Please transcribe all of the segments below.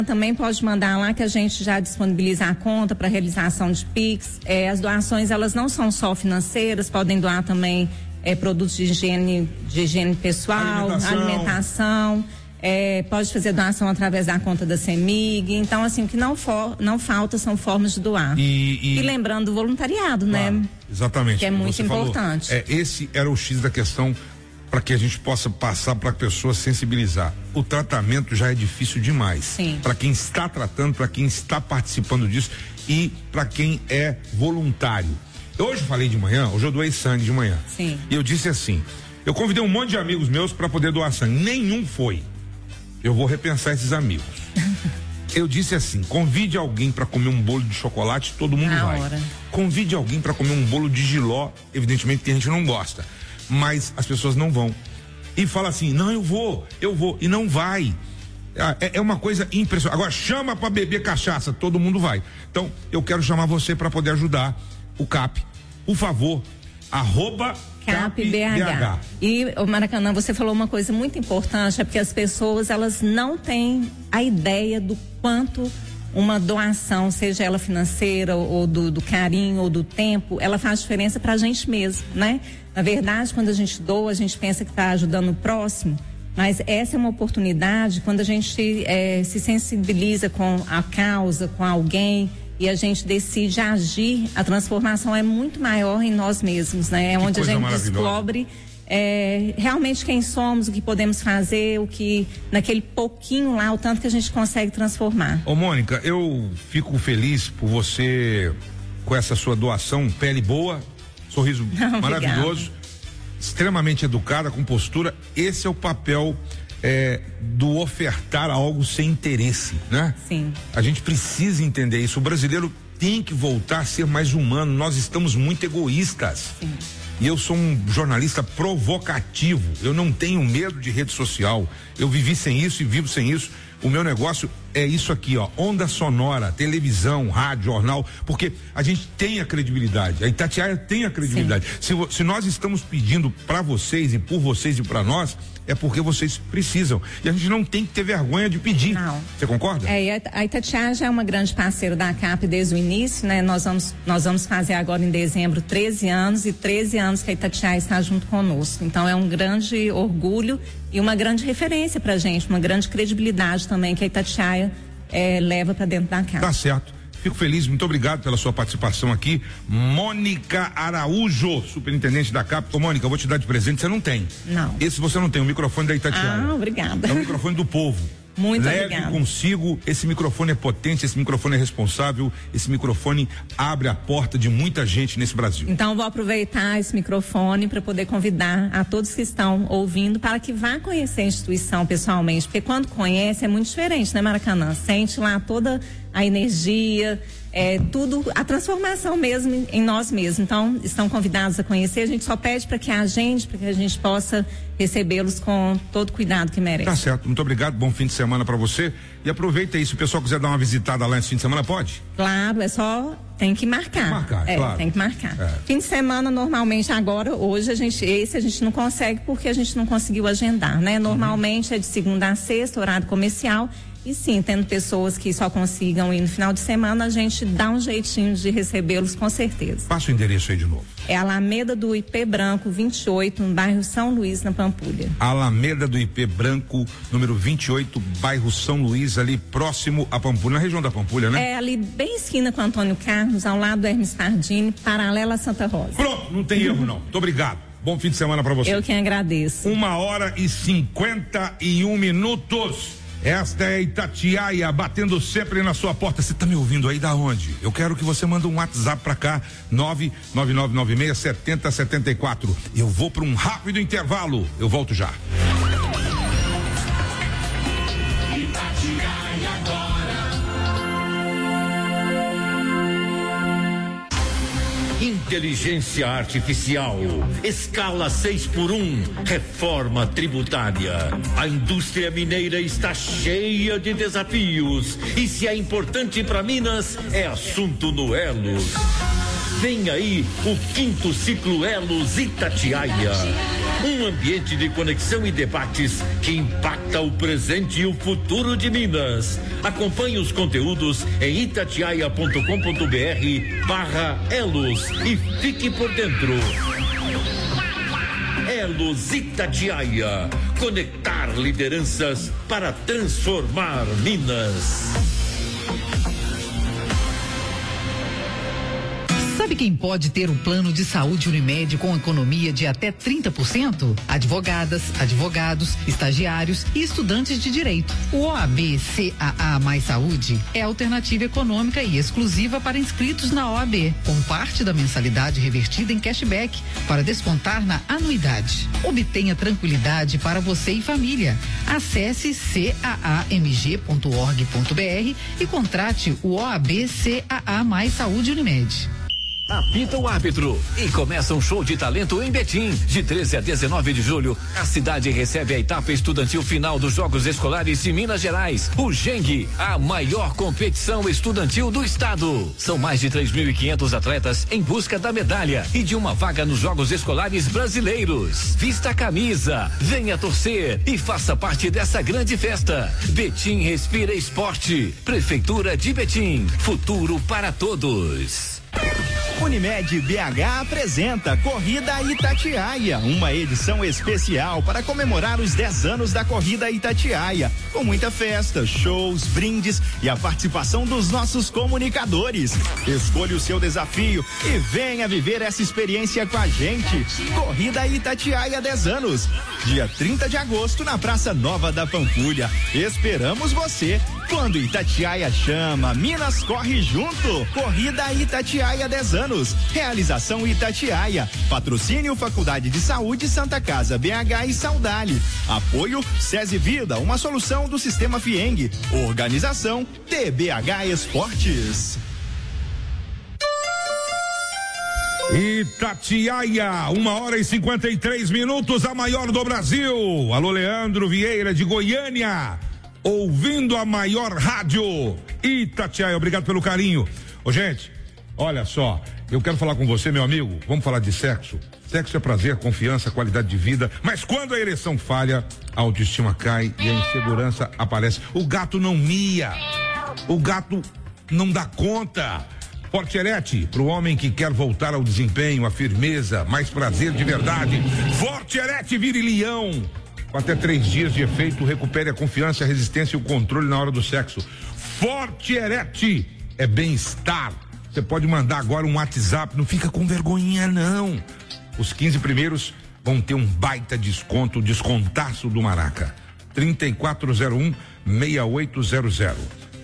Também pode mandar lá que a gente já disponibiliza a conta para realização de Pix. As doações, elas não são só financeiras, podem doar também produtos de higiene pessoal, alimentação. Pode fazer doação através da conta da CEMIG. Então, assim, o que não falta são formas de doar. E lembrando do voluntariado, claro, né? Exatamente. Que é muito importante. Esse era o X da questão, para que a gente possa passar para a pessoa sensibilizar. O tratamento já é difícil demais. Para quem está tratando, para quem está participando disso e para quem é voluntário. Hoje eu falei de manhã, hoje eu doei sangue de manhã. Sim. E eu disse assim, eu convidei um monte de amigos meus para poder doar sangue. Nenhum foi. Eu vou repensar esses amigos. Eu disse assim, convide alguém para comer um bolo de chocolate, todo mundo vai. Convide alguém para comer um bolo de jiló, evidentemente que a gente não gosta. Mas as pessoas não vão. E fala assim, não, eu vou, e não vai. É uma coisa impressionante. Agora chama para beber cachaça, todo mundo vai. Então, eu quero chamar você para poder ajudar o CAP. Por favor, @CapBH. E, Maracanã, você falou uma coisa muito importante, é porque as pessoas, elas não têm a ideia do quanto uma doação, seja ela financeira ou do carinho ou do tempo, ela faz diferença pra gente mesmo, né? Na verdade, quando a gente doa, a gente pensa que está ajudando o próximo, mas essa é uma oportunidade quando a gente se sensibiliza com a causa, com alguém e a gente decide agir, a transformação é muito maior em nós mesmos, né? É onde a gente descobre realmente quem somos, o que podemos fazer, o que naquele pouquinho lá, o tanto que a gente consegue transformar. Ô Mônica, eu fico feliz por você com essa sua doação, pele boa, sorriso maravilhoso, extremamente educada, com postura. Esse é o papel do ofertar algo sem interesse, né? Sim. A gente precisa entender isso. O brasileiro tem que voltar a ser mais humano. Nós estamos muito egoístas. Sim. E eu sou um jornalista provocativo. Eu não tenho medo de rede social. Eu vivi sem isso e vivo sem isso. O meu negócio é isso aqui, ó, onda sonora, televisão, rádio, jornal, porque a gente tem a credibilidade, a Itatiaia tem a credibilidade. Se nós estamos pedindo para vocês e por vocês e para nós, é porque vocês precisam. E a gente não tem que ter vergonha de pedir. Não. Você concorda? A Itatiaia já é uma grande parceira da CAP desde o início, né? Nós vamos fazer agora em dezembro 13 anos e 13 anos que a Itatiaia está junto conosco. Então é um grande orgulho e uma grande referência pra gente, uma grande credibilidade também que a Itatiaia leva para dentro da casa. Tá certo. Fico feliz, muito obrigado pela sua participação aqui. Mônica Araújo, superintendente da CAP. Ô, Mônica, eu vou te dar de presente, você não tem. Não. Esse você não tem, o microfone da Itatiaia. Ah, obrigada. É o microfone do povo. Muito Leve obrigada. consigo, esse microfone é potente, esse microfone é responsável, esse microfone abre a porta de muita gente nesse Brasil. Então vou aproveitar esse microfone para poder convidar a todos que estão ouvindo para que vá conhecer a instituição pessoalmente, porque quando conhece é muito diferente, né, Maracanã? Sente lá toda a energia, tudo, a transformação mesmo em nós mesmos. Então, estão convidados a conhecer, a gente só pede para que a gente possa recebê-los com todo cuidado que merece. Tá certo, muito obrigado, bom fim de semana para você e aproveita aí, se o pessoal quiser dar uma visitada lá esse fim de semana, pode? Claro, tem que marcar. Claro. Tem que marcar. Fim de semana, normalmente, agora, hoje, a gente não consegue porque a gente não conseguiu agendar, né? Normalmente é de segunda a sexta, horário comercial. E sim, tendo pessoas que só consigam ir no final de semana, a gente dá um jeitinho de recebê-los com certeza. Passa o endereço aí de novo. É Alameda do IP Branco 28, no bairro São Luís, na Pampulha. Alameda do IP Branco, número 28, bairro São Luís, ali próximo a Pampulha, na região da Pampulha, né? É ali bem esquina com Antônio Carlos, ao lado do Hermes Pardini, paralela a Santa Rosa. Pronto, não tem erro não. Muito obrigado. Bom fim de semana para você. Eu que agradeço. 1h51. Esta é Itatiaia batendo sempre na sua porta. Você tá me ouvindo aí da onde? Eu quero que você mande um WhatsApp pra cá, 999967074. Eu vou para um rápido intervalo. Eu volto já. Itatiaia agora. Inteligência Artificial, escala 6x1, reforma tributária. A indústria mineira está cheia de desafios e se é importante para Minas, é assunto no Elos. Vem aí o 5º ciclo Elos Itatiaia. Um ambiente de conexão e debates que impacta o presente e o futuro de Minas. Acompanhe os conteúdos em itatiaia.com.br/Elos e fique por dentro. Elos Itatiaia. Conectar lideranças para transformar Minas. Sabe quem pode ter um plano de saúde Unimed com economia de até 30%? Advogadas, advogados, estagiários e estudantes de direito. O OAB CAA Mais Saúde é alternativa econômica e exclusiva para inscritos na OAB, com parte da mensalidade revertida em cashback para descontar na anuidade. Obtenha tranquilidade para você e família. Acesse caamg.org.br e contrate o OAB CAA Mais Saúde Unimed. Apita o árbitro e começa um show de talento em Betim. De 13 a 19 de julho, a cidade recebe a etapa estudantil final dos Jogos Escolares de Minas Gerais. O GENG, a maior competição estudantil do estado. São mais de 3.500 atletas em busca da medalha e de uma vaga nos Jogos Escolares Brasileiros. Vista a camisa, venha torcer e faça parte dessa grande festa. Betim respira esporte. Prefeitura de Betim, futuro para todos. Unimed BH apresenta Corrida Itatiaia, uma edição especial para comemorar os 10 anos da Corrida Itatiaia, com muita festa, shows, brindes e a participação dos nossos comunicadores. Escolha o seu desafio e venha viver essa experiência com a gente. Corrida Itatiaia 10 anos, dia 30 de agosto na Praça Nova da Pampulha. Esperamos você. Quando Itatiaia chama, Minas corre junto. Corrida Itatiaia 10 anos. Realização Itatiaia. Patrocínio Faculdade de Saúde Santa Casa BH e Saudale. Apoio SESI Vida, uma solução do Sistema Fieng. Organização TBH Esportes. Itatiaia, 1h53, a maior do Brasil. Alô, Leandro Vieira de Goiânia, ouvindo a maior rádio Itatiaia. Obrigado pelo carinho. Ô, gente, olha só, eu quero falar com você, meu amigo. Vamos falar de sexo. Sexo é prazer, confiança, qualidade de vida. Mas quando a ereção falha, a autoestima cai e a insegurança aparece. O gato não mia. O gato não dá conta. Fortiarete, pro homem que quer voltar ao desempenho, à firmeza, mais prazer de verdade. Fortiarete Virilhão. Com até 3 dias de efeito, recupere a confiança, a resistência e o controle na hora do sexo. Fortiarete é bem-estar. Você pode mandar agora um WhatsApp, não fica com vergonhinha não. Os 15 primeiros vão ter um baita desconto, descontaço do Maraca. 3401-6800.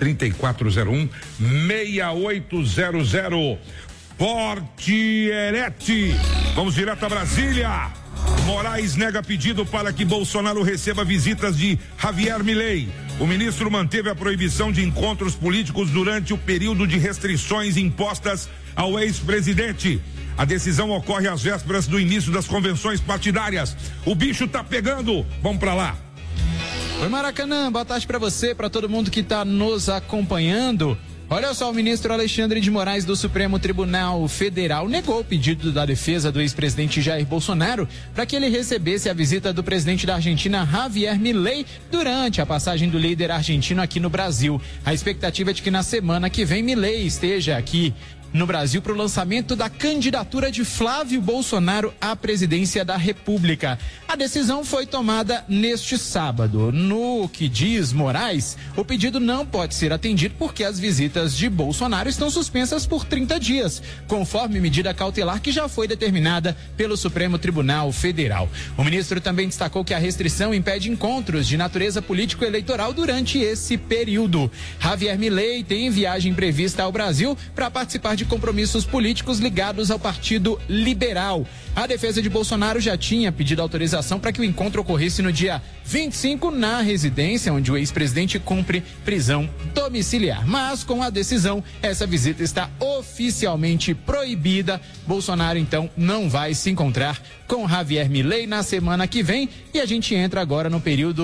3401-6800. Fortiarete. Vamos direto a Brasília. Moraes nega pedido para que Bolsonaro receba visitas de Javier Milei. O ministro manteve a proibição de encontros políticos durante o período de restrições impostas ao ex-presidente. A decisão ocorre às vésperas do início das convenções partidárias. O bicho tá pegando. Vamos pra lá. Oi, Maracanã, boa tarde pra você, pra todo mundo que tá nos acompanhando. Olha só, o ministro Alexandre de Moraes do Supremo Tribunal Federal negou o pedido da defesa do ex-presidente Jair Bolsonaro para que ele recebesse a visita do presidente da Argentina, Javier Milei, durante a passagem do líder argentino aqui no Brasil. A expectativa é de que na semana que vem Milei esteja aqui no Brasil para o lançamento da candidatura de Flávio Bolsonaro à presidência da República. A decisão foi tomada neste sábado. No que diz Moraes, o pedido não pode ser atendido porque as visitas de Bolsonaro estão suspensas por 30 dias, conforme medida cautelar que já foi determinada pelo Supremo Tribunal Federal. O ministro também destacou que a restrição impede encontros de natureza político-eleitoral durante esse período. Javier Milei tem viagem prevista ao Brasil para participar de compromissos políticos ligados ao Partido Liberal. A defesa de Bolsonaro já tinha pedido autorização para que o encontro ocorresse no dia 25 na residência onde o ex-presidente cumpre prisão domiciliar. Mas com a decisão, essa visita está oficialmente proibida. Bolsonaro então não vai se encontrar com Javier Milei na semana que vem e a gente entra agora no período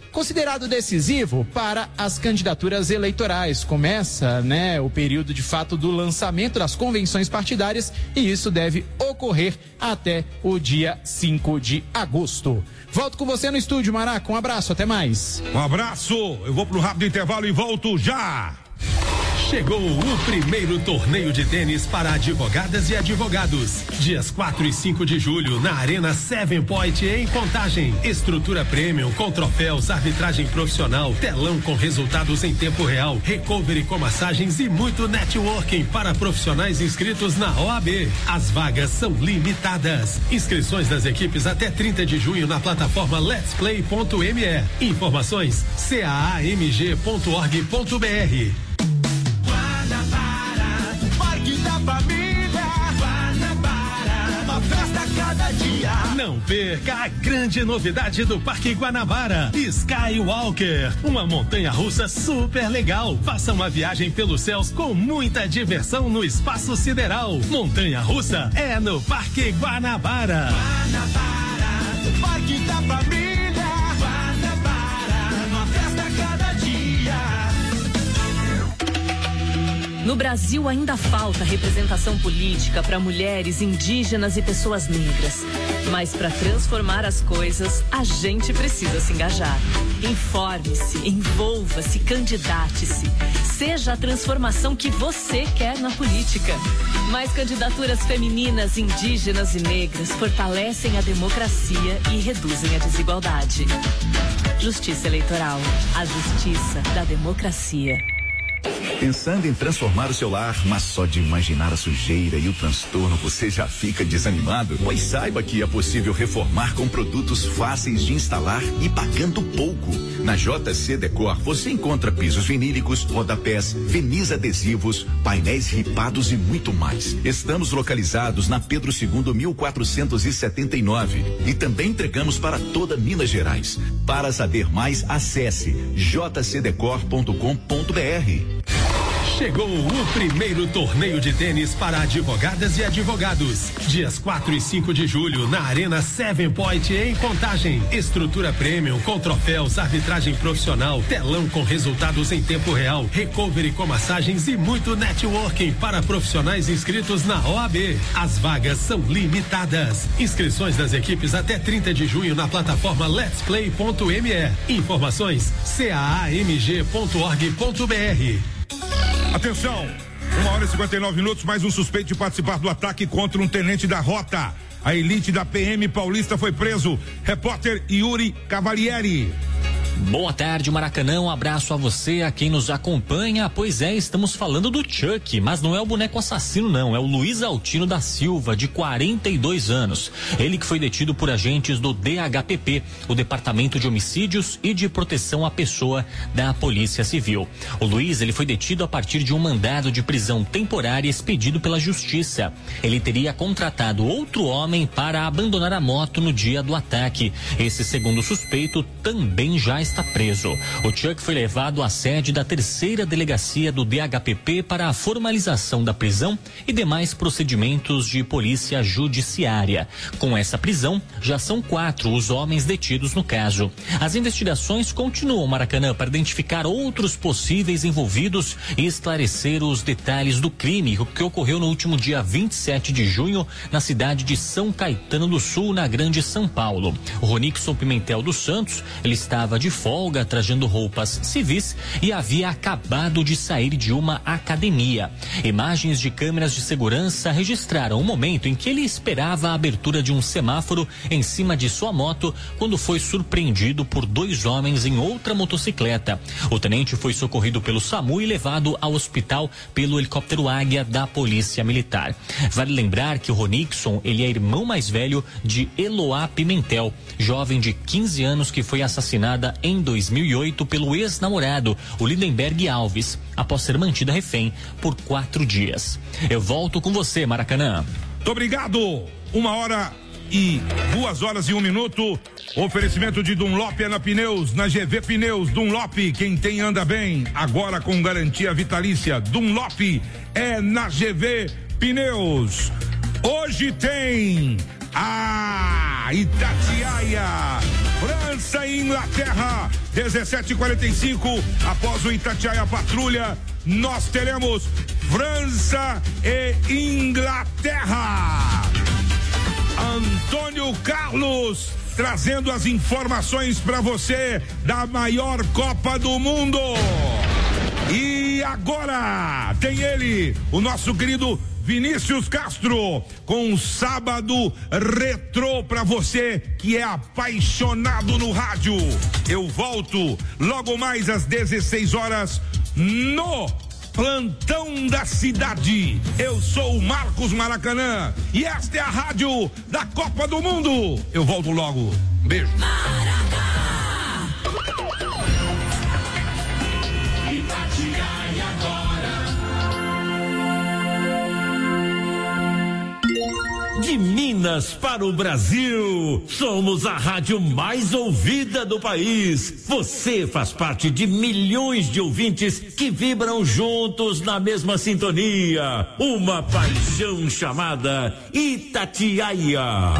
considerado decisivo para as candidaturas eleitorais. Começa, o período de fato do lançamento das convenções partidárias e isso deve ocorrer até o dia 5 de agosto. Volto com você no estúdio, Maraca. Um abraço, até mais. Um abraço, eu vou pro rápido intervalo e volto já. Chegou o primeiro torneio de tênis para advogadas e advogados. Dias 4 e 5 de julho, na Arena 7 Point, em Contagem. Estrutura premium, com troféus, arbitragem profissional, telão com resultados em tempo real, recovery com massagens e muito networking para profissionais inscritos na OAB. As vagas são limitadas. Inscrições das equipes até 30 de junho na plataforma letsplay.me. Informações caamg.org.br. Parque da Família, Guanabara, uma festa a cada dia. Não perca a grande novidade do Parque Guanabara, Skywalker, uma montanha-russa super legal. Faça uma viagem pelos céus com muita diversão no espaço sideral. Montanha-russa é no Parque Guanabara. Guanabara, Parque da Família, Guanabara, uma festa a cada dia. No Brasil ainda falta representação política para mulheres, indígenas e pessoas negras. Mas para transformar as coisas, a gente precisa se engajar. Informe-se, envolva-se, candidate-se. Seja a transformação que você quer na política. Mais candidaturas femininas, indígenas e negras fortalecem a democracia e reduzem a desigualdade. Justiça Eleitoral. A justiça da democracia. Pensando em transformar o seu lar, mas só de imaginar a sujeira e o transtorno você já fica desanimado? Pois saiba que é possível reformar com produtos fáceis de instalar e pagando pouco. Na JC Decor você encontra pisos vinílicos, rodapés, verniz adesivos, painéis ripados e muito mais. Estamos localizados na Pedro II 1479 e também entregamos para toda Minas Gerais. Para saber mais, acesse jcdecor.com.br. Chegou o primeiro torneio de tênis para advogadas e advogados. Dias 4 e 5 de julho, na Arena 7 Point, em Contagem. Estrutura premium, com troféus, arbitragem profissional, telão com resultados em tempo real, recovery com massagens e muito networking para profissionais inscritos na OAB. As vagas são limitadas. Inscrições das equipes até 30 de junho na plataforma letsplay.me. Informações caamg.org.br. Atenção, 1h59, mais um suspeito de participar do ataque contra um tenente da rota. A elite da PM paulista foi preso. Repórter Yuri Cavalieri. Boa tarde, Maracanã, um abraço a você, a quem nos acompanha. Pois é, estamos falando do Chuck, mas não é o boneco assassino não, é o Luiz Altino da Silva, de 42 anos. Ele que foi detido por agentes do DHPP, o Departamento de Homicídios e de Proteção à Pessoa da Polícia Civil. O Luiz, ele foi detido a partir de um mandado de prisão temporária expedido pela Justiça. Ele teria contratado outro homem para abandonar a moto no dia do ataque. Esse segundo suspeito também já está preso. O Chuck foi levado à sede da 3ª Delegacia do DHPP para a formalização da prisão e demais procedimentos de polícia judiciária. Com essa prisão, já são 4 os homens detidos no caso. As investigações continuam, Maracanã, para identificar outros possíveis envolvidos e esclarecer os detalhes do crime que ocorreu no último dia 27 de junho na cidade de São Caetano do Sul, na Grande São Paulo. O Ronixon Pimentel dos Santos, ele estava de folga trajando roupas civis e havia acabado de sair de uma academia. Imagens de câmeras de segurança registraram o momento em que ele esperava a abertura de um semáforo em cima de sua moto quando foi surpreendido por 2 homens em outra motocicleta. O tenente foi socorrido pelo SAMU e levado ao hospital pelo helicóptero Águia da Polícia Militar. Vale lembrar que o Ronixon, ele é irmão mais velho de Eloá Pimentel, jovem de 15 anos que foi assassinada em 2008 pelo ex-namorado, o Lindenberg Alves, após ser mantida refém por 4 dias. Eu volto com você, Maracanã. Muito obrigado. 1h02 Oferecimento de Dunlop é na Pneus, na GV Pneus. Dunlop, quem tem anda bem. Agora com garantia vitalícia. Dunlop é na GV Pneus. Hoje tem Itatiaia, França e Inglaterra, 17h45, após o Itatiaia Patrulha, nós teremos França e Inglaterra. Antônio Carlos trazendo as informações para você da maior Copa do Mundo. E agora tem ele, o nosso querido Vinícius Castro, com um sábado retrô pra você que é apaixonado no rádio. Eu volto logo mais às 16 horas no Plantão da Cidade. Eu sou o Marcos Maracanã e esta é a rádio da Copa do Mundo. Eu volto logo. Beijo. De Minas para o Brasil, somos a rádio mais ouvida do país. Você faz parte de milhões de ouvintes que vibram juntos na mesma sintonia. Uma paixão chamada Itatiaia.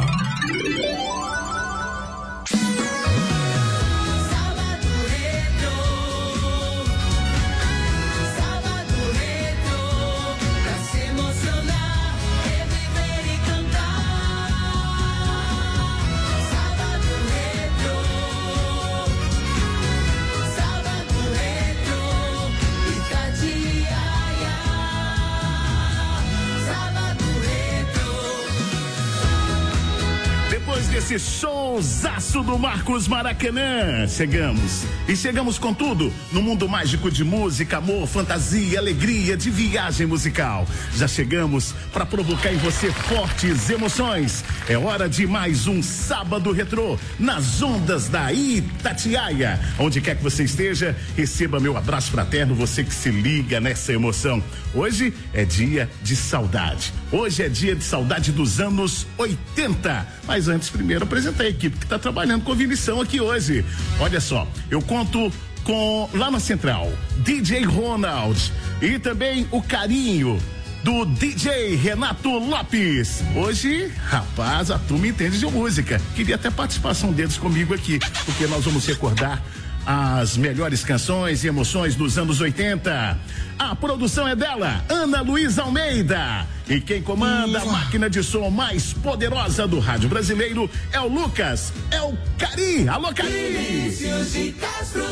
Esse showzaço do Marcos Maracanã. Chegamos com tudo no mundo mágico de música, amor, fantasia, alegria, de viagem musical. Já chegamos para provocar em você fortes emoções. É hora de mais um sábado retrô nas ondas da Itatiaia. Onde quer que você esteja, receba meu abraço fraterno, você que se liga nessa emoção. Hoje é dia de saudade. Hoje é dia de saudade dos anos 80. Mas antes, primeiro, apresentar a equipe que está trabalhando com Vinição aqui hoje. Olha só, eu conto com, lá na central, DJ Ronald e também o carinho do DJ Renato Lopes. Hoje, rapaz, a turma entende de música. Queria até participação deles comigo aqui, porque nós vamos recordar as melhores canções e emoções dos anos 80. A produção é dela, Ana Luísa Almeida. E quem comanda a máquina de som mais poderosa do rádio brasileiro é o Lucas, é o Cari. Alô, Cari! Vinícius de Castro.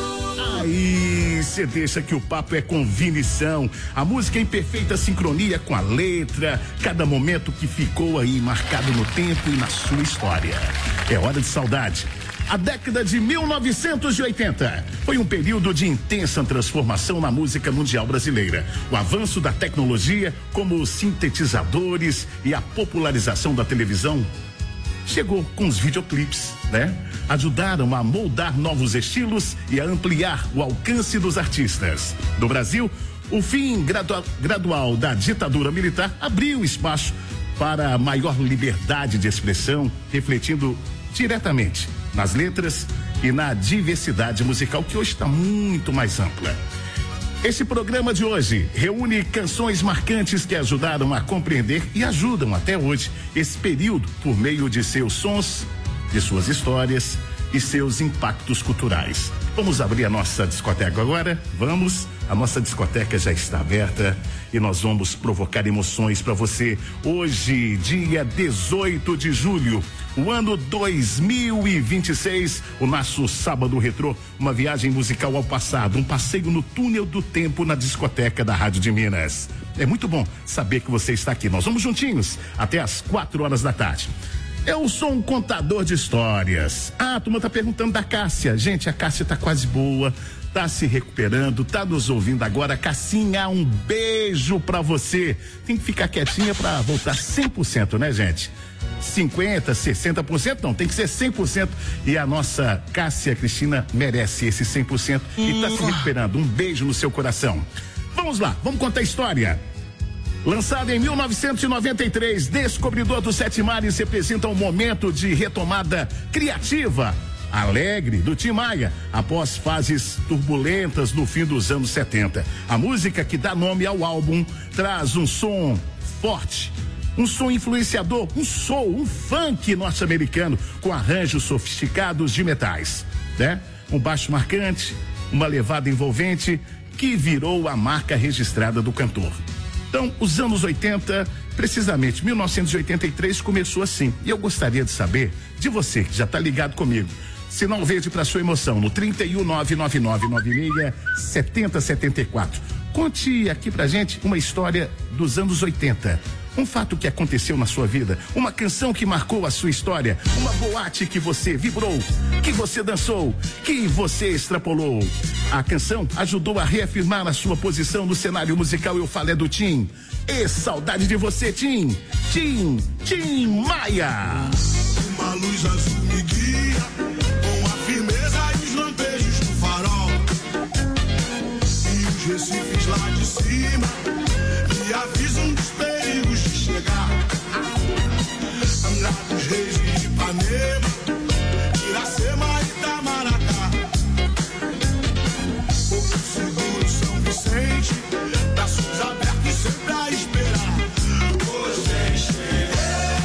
Aí, você deixa que o papo é com Vinição. A música em perfeita sincronia com a letra, cada momento que ficou aí marcado no tempo e na sua história. É hora de saudade. A década de 1980 foi um período de intensa transformação na música mundial brasileira. O avanço da tecnologia, como os sintetizadores e a popularização da televisão, chegou com os videoclipes, né? Ajudaram a moldar novos estilos e a ampliar o alcance dos artistas. No Brasil, o fim gradual da ditadura militar abriu espaço para maior liberdade de expressão, refletindo diretamente nas letras e na diversidade musical, que hoje está muito mais ampla. Esse programa de hoje reúne canções marcantes que ajudaram a compreender e ajudam até hoje esse período por meio de seus sons, de suas histórias e seus impactos culturais. Vamos abrir a nossa discoteca agora? Vamos? A nossa discoteca já está aberta e nós vamos provocar emoções para você. Hoje, dia 18 de julho, o ano 2026, o nosso sábado retrô, uma viagem musical ao passado, um passeio no túnel do tempo na discoteca da Rádio de Minas. É muito bom saber que você está aqui. Nós vamos juntinhos até às 4 horas da tarde. Eu sou um contador de histórias. A turma tá perguntando da Cássia. Gente, a Cássia tá quase boa, tá se recuperando, tá nos ouvindo agora. Cassinha, um beijo pra você. Tem que ficar quietinha pra voltar 100%, né, gente? 50%, 60%, não, tem que ser 100%. E a nossa Cássia Cristina merece esse 100% e tá se recuperando. Um beijo no seu coração. Vamos lá, vamos contar a história. Lançado em 1993, Descobridor dos Sete Mares representa um momento de retomada criativa, alegre do Tim Maia, após fases turbulentas no fim dos anos 70. A música que dá nome ao álbum traz um som forte, Um som influenciador, um soul, um funk norte-americano com arranjos sofisticados de metais, né? Um baixo marcante, uma levada envolvente que virou a marca registrada do cantor. Então, os anos 80, precisamente 1983, começou assim. E eu gostaria de saber de você que já está ligado comigo. Sinal verde para sua emoção no 31999967074. Conte aqui pra gente uma história dos anos 80. Um fato que aconteceu na sua vida, uma canção que marcou a sua história, uma boate que você vibrou, que você dançou, que você extrapolou. A canção ajudou a reafirmar a sua posição no cenário musical. Eu falo é do Tim. E saudade de você, Tim. Tim Maia. Uma luz azul me guia, com a firmeza e os lampejos do farol. E os recifes lá de cima me avisam dos perigos de chegar. Angra dos Reis e Ipanema, Iracema e Itamaracá. Porto Seguro, São Vicente, braços abertos sempre a esperar. Você chega.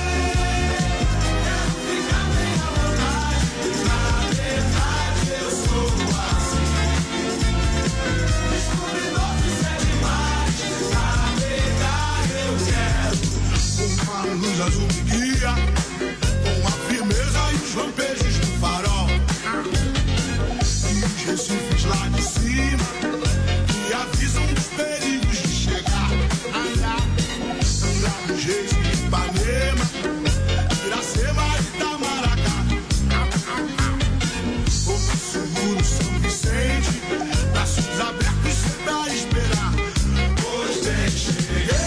Luz azul me guia, com a firmeza e os lampejos do farol. E os recifes lá de cima, que avisam dos perigos de chegar. Angra dos Reis e Ipanema, Iracema e Itamaracá. Porto Seguro, São Vicente, braços abertos sempre a esperar. Pois cheguei.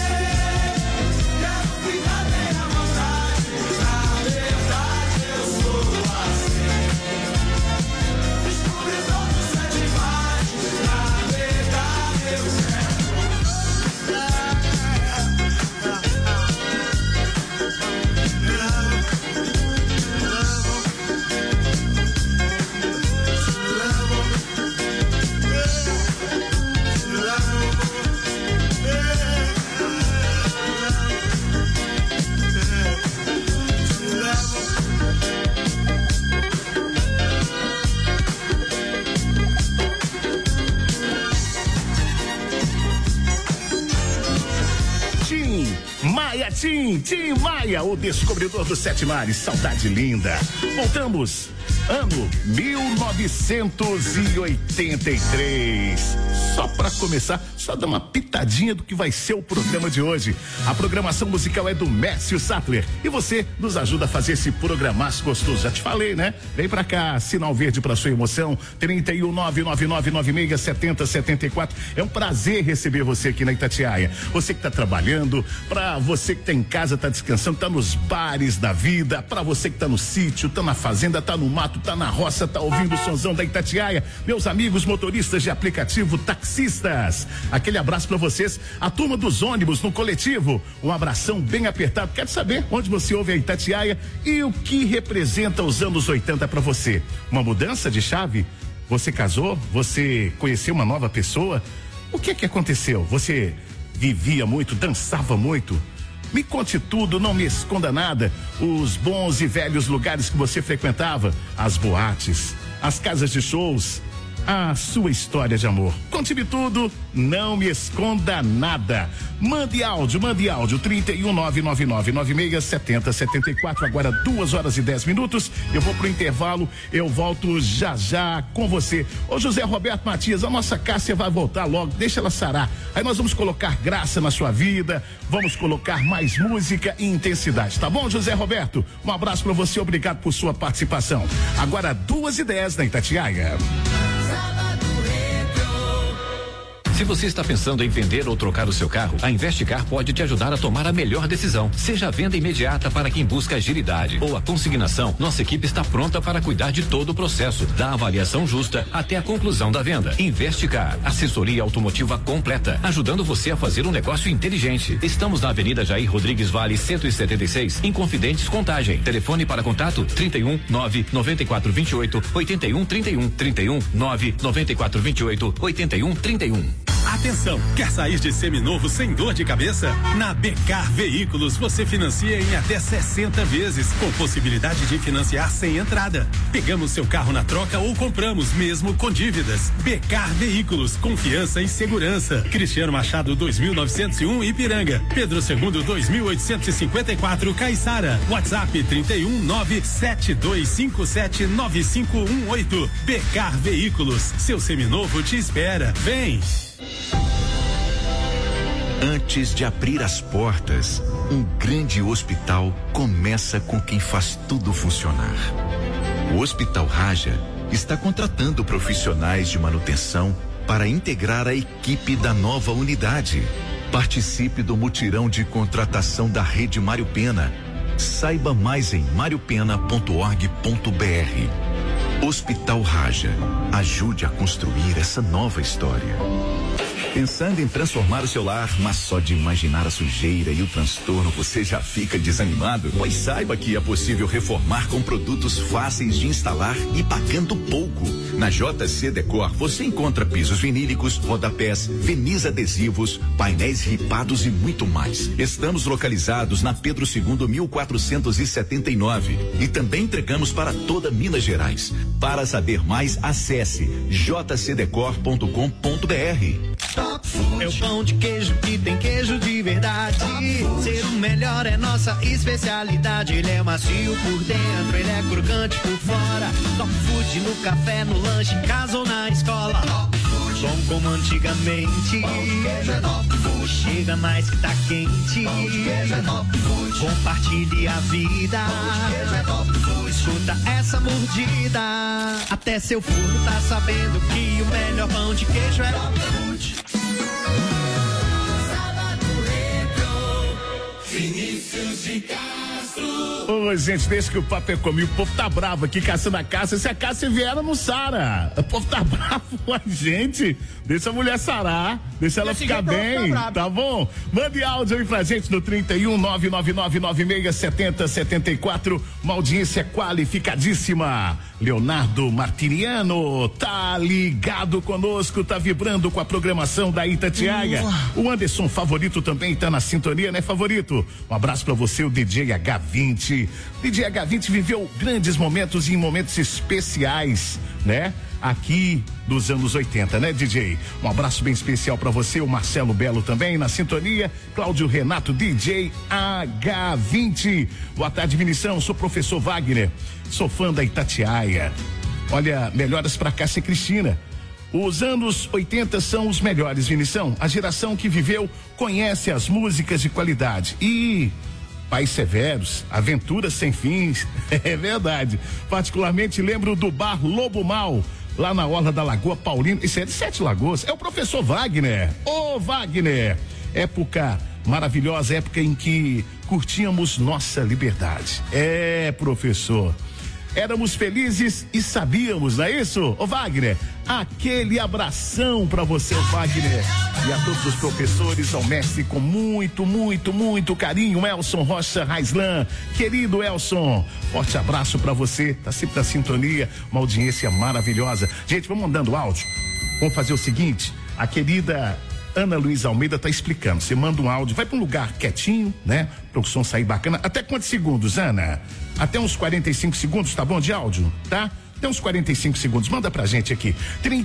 Tim Maia, o descobridor dos 7 mares, saudade linda. Voltamos, ano 1983. Só pra começar, só dar uma pitadinha do que vai ser o programa de hoje. A programação musical é do Mércio Sattler e você nos ajuda a fazer esse programaço gostoso. Já te falei, né? Vem pra cá, sinal verde pra sua emoção, 31999967074. É um prazer receber você aqui na Itatiaia. Você que tá trabalhando, pra você que tá em casa, tá descansando, tá nos bares da vida, pra você que tá no sítio, tá na fazenda, tá no mato, tá na roça, tá ouvindo o sonzão da Itatiaia. Meus amigos motoristas de aplicativo, taxistas, aquele abraço pra vocês. A turma dos ônibus no coletivo, um abração bem apertado. Quero saber onde você ouve a Itatiaia e o que representa os anos 80 pra você. Uma mudança de chave? Você casou? Você conheceu uma nova pessoa? O que é que aconteceu? Você vivia muito, dançava muito? Me conte tudo, não me esconda nada. Os bons e velhos lugares que você frequentava, as boates, as casas de shows, a sua história de amor. Conte-me tudo, não me esconda nada. Mande áudio, 31999967074. Agora 2h10. Eu vou pro intervalo, eu volto já com você. Ô José Roberto Matias, a nossa Cássia vai voltar logo, deixa ela sarar. Aí nós vamos colocar graça na sua vida, vamos colocar mais música e intensidade, tá bom, José Roberto? Um abraço pra você, obrigado por sua participação. Agora 2h10 na Itatiaia. Se você está pensando em vender ou trocar o seu carro, a Investicar pode te ajudar a tomar a melhor decisão. Seja a venda imediata para quem busca agilidade ou a consignação, nossa equipe está pronta para cuidar de todo o processo, da avaliação justa até a conclusão da venda. Investicar, assessoria automotiva completa, ajudando você a fazer um negócio inteligente. Estamos na Avenida Jair Rodrigues Vale 176, em Confidentes Contagem. Telefone para contato 31 99428 8131, 31 99428 8131. Atenção, quer sair de seminovo sem dor de cabeça? Na Becar Veículos você financia em até 60 vezes, com possibilidade de financiar sem entrada. Pegamos seu carro na troca ou compramos mesmo com dívidas. Becar Veículos, confiança e segurança. Cristiano Machado 2901 Ipiranga, Pedro II 2854 Caiçara. WhatsApp 31972579518. Becar Veículos, seu seminovo te espera. Vem! Antes de abrir as portas, um grande hospital começa com quem faz tudo funcionar. O Hospital Raja está contratando profissionais de manutenção para integrar a equipe da nova unidade. Participe do mutirão de contratação da Rede Mário Pena. Saiba mais em mariopena.org.br. Hospital Raja, ajude a construir essa nova história. Pensando em transformar o seu lar, mas só de imaginar a sujeira e o transtorno você já fica desanimado? Pois saiba que é possível reformar com produtos fáceis de instalar e pagando pouco. Na JC Decor você encontra pisos vinílicos, rodapés, verniz adesivos, painéis ripados e muito mais. Estamos localizados na Pedro II 1479 e também entregamos para toda Minas Gerais. Para saber mais, acesse jcdecor.com.br. É o pão de queijo que tem queijo de verdade. Ser o melhor é nossa especialidade. Ele é macio por dentro, ele é crocante por fora. Top Food no café, no lanche, em casa ou na escola. Bom como antigamente. Chega mais que tá quente. Compartilhe a vida. Escuta essa mordida. Até seu forno tá sabendo que o melhor pão de queijo é Top Food. Vinícius de Castro. Ô, gente, deixa que o papo é comigo. O povo tá bravo aqui, caçando a caça. Se a caça vier, não sara. O povo tá bravo com a gente. Deixa a mulher sarar. Deixa ela ficar bem. Tá bom? Mande áudio aí pra gente no 31 99996 7074. Uma audiência qualificadíssima. Leonardo Martiniano tá ligado conosco, tá vibrando com a programação da Itatiaia. O Anderson Favorito também tá na sintonia, né, Favorito? Um abraço pra você, o DJ H20. DJ H20 viveu grandes momentos e momentos especiais, né? Aqui dos anos 80, né, DJ? Um abraço bem especial pra você, o Marcelo Belo também na sintonia, Cláudio Renato, DJ H20. Boa tarde, Vinição, sou professor Wagner, sou fã da Itatiaia. Olha, melhoras pra Cássia e Cristina. Os anos 80 são os melhores, Vinição. A geração que viveu conhece as músicas de qualidade e Pais Severos, Aventuras Sem Fins. É verdade. Particularmente lembro do bar Lobo Mal, lá na orla da Lagoa Paulina. Isso é de Sete Lagoas. É o professor Wagner. Ô, Wagner. Época maravilhosa, época em que curtíamos nossa liberdade. É, professor. Éramos felizes e sabíamos, não é isso? Ô, Wagner, aquele abração pra você, Wagner. E a todos os professores, ao mestre, com muito, muito, muito carinho, Elson Rocha Raislan. Querido Elson, forte abraço pra você, tá sempre na sintonia, uma audiência maravilhosa. Gente, vamos mandando áudio. Vamos fazer o seguinte, a querida Ana Luísa Almeida tá explicando. Você manda um áudio, vai pra um lugar quietinho, né? Para o som sair bacana. Até quantos segundos, Ana? Até uns 45 segundos, tá bom de áudio? Tá? Até uns 45 segundos. Manda pra gente aqui.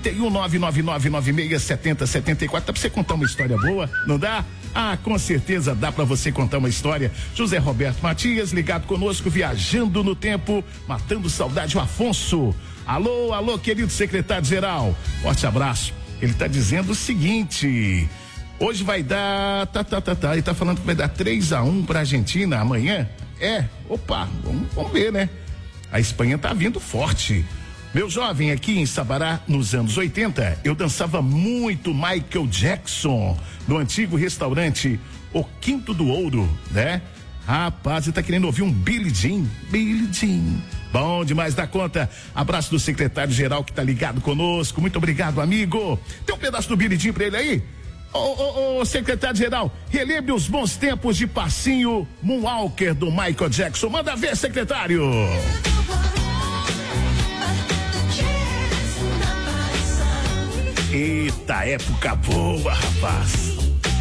31999967074. Dá pra você contar uma história boa? Não dá? Ah, com certeza dá pra você contar uma história. José Roberto Matias, ligado conosco, viajando no tempo, matando saudade, o Afonso. Alô, alô, querido secretário-geral. Forte abraço. Ele tá dizendo o seguinte: hoje vai dar, ele tá falando que vai dar 3-1 pra Argentina amanhã. Opa, vamos ver, né? A Espanha tá vindo forte. Meu jovem, aqui em Sabará, nos anos 80, eu dançava muito Michael Jackson, no antigo restaurante O Quinto do Ouro, né? Rapaz, você tá querendo ouvir um Billie Jean? Billie Jean. Bom demais da conta. Abraço do secretário-geral que tá ligado conosco. Muito obrigado, amigo. Tem um pedaço do Billie Jean pra ele aí? Ô, secretário-geral, relembre os bons tempos de passinho Moonwalker do Michael Jackson. Manda ver, secretário. Eita, época boa, rapaz.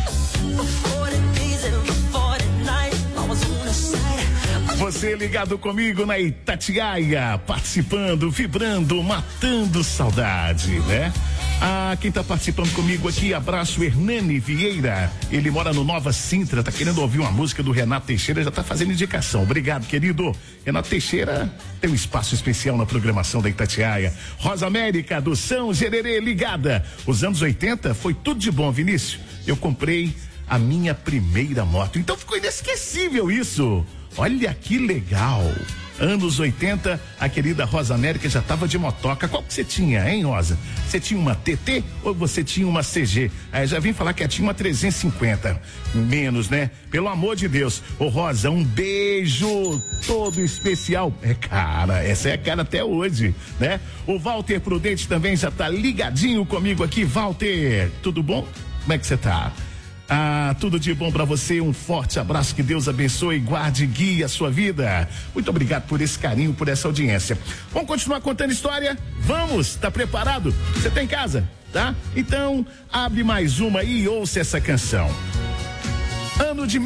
Você ligado comigo na Itatiaia, participando, vibrando, matando saudade, né? Quem tá participando comigo aqui, abraço Hernani Vieira, ele mora no Nova Sintra, tá querendo ouvir uma música do Renato Teixeira, já tá fazendo indicação. Obrigado, querido. Renato Teixeira tem um espaço especial na programação da Itatiaia. Rosa América do São Gererê ligada. Os anos 80 foi tudo de bom, Vinícius. Eu comprei a minha primeira moto, então ficou inesquecível isso. Olha que legal. Anos 80, a querida Rosa América já estava de motoca. Qual que você tinha, hein, Rosa? Você tinha uma TT ou você tinha uma CG? Aí já vim falar que tinha uma 350. Menos, né? Pelo amor de Deus. Ô, Rosa, um beijo todo especial. Cara, essa é a cara até hoje, né? O Walter Prudente também já tá ligadinho comigo aqui. Walter, tudo bom? Como é que você tá? Tudo de bom pra você, um forte abraço, que Deus abençoe, guarde e guie a sua vida. Muito obrigado por esse carinho, por essa audiência. Vamos continuar contando história? Vamos, tá preparado? Você tá em casa, tá? Então, abre mais uma aí e ouça essa canção. Ano de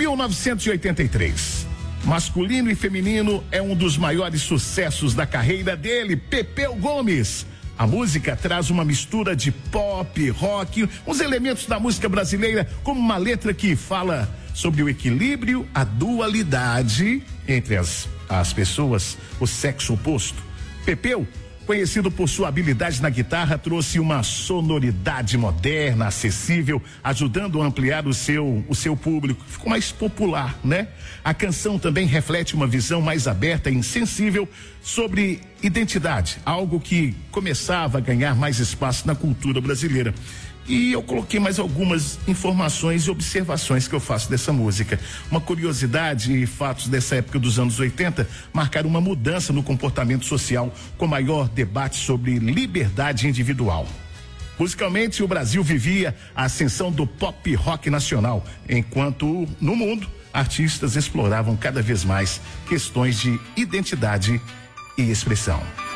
1983. Masculino e Feminino é um dos maiores sucessos da carreira dele, Pepeu Gomes. A música traz uma mistura de pop, rock, uns elementos da música brasileira, como uma letra que fala sobre o equilíbrio, a dualidade entre as pessoas, o sexo oposto. Pepeu, conhecido por sua habilidade na guitarra, trouxe uma sonoridade moderna, acessível, ajudando a ampliar o seu público. Ficou mais popular, né? A canção também reflete uma visão mais aberta e sensível sobre identidade, algo que começava a ganhar mais espaço na cultura brasileira. E eu coloquei mais algumas informações e observações que eu faço dessa música. Uma curiosidade e fatos dessa época dos anos 80 marcaram uma mudança no comportamento social, com maior debate sobre liberdade individual. Musicalmente, o Brasil vivia a ascensão do pop rock nacional, enquanto no mundo, artistas exploravam cada vez mais questões de identidade e expressão.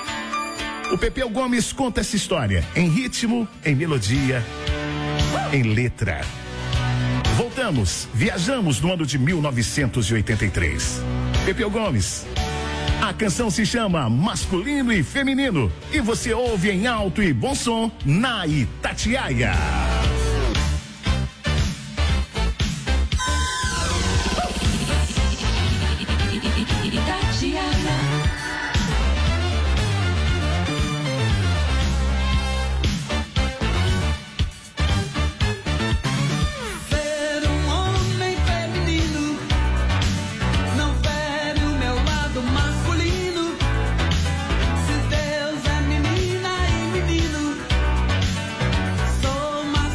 O Pepeu Gomes conta essa história em ritmo, em melodia, em letra. Voltamos, viajamos no ano de 1983. Pepeu Gomes. A canção se chama Masculino e Feminino e você ouve em alto e bom som na Itatiaia. Sou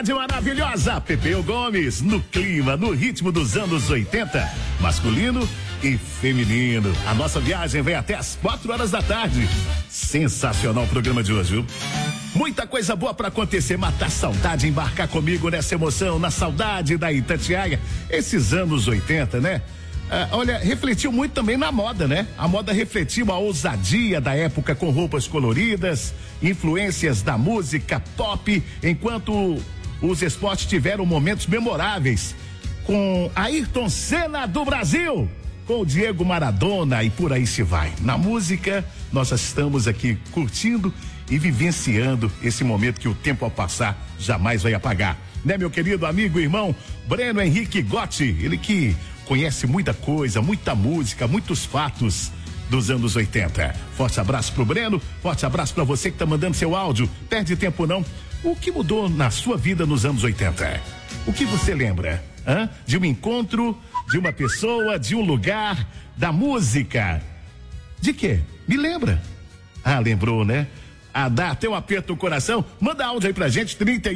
Cidade Maravilhosa, Pepeu Gomes, no clima, no ritmo dos anos 80, masculino e feminino. A nossa viagem vai até às 4 horas da tarde. Sensacional o programa de hoje, viu? Muita coisa boa pra acontecer, matar saudade, embarcar comigo nessa emoção, na saudade da Itatiaia. Esses anos 80, né? Olha, refletiu muito também na moda, né? A moda refletiu a ousadia da época com roupas coloridas, influências da música pop, enquanto os esportes tiveram momentos memoráveis com Ayrton Senna do Brasil, com o Diego Maradona e por aí se vai. Na música, nós estamos aqui curtindo e vivenciando esse momento que o tempo ao passar jamais vai apagar. Né, meu querido amigo e irmão Breno Henrique Gotti, ele que conhece muita coisa, muita música, muitos fatos dos anos 80. Forte abraço pro Breno, forte abraço pra você que tá mandando seu áudio. Perde tempo não. O que mudou na sua vida nos anos 80? O que você lembra? De um encontro, de uma pessoa, de um lugar, da música? De quê? Me lembra? Lembrou, né? Dá até um aperto no coração. Manda áudio aí pra gente,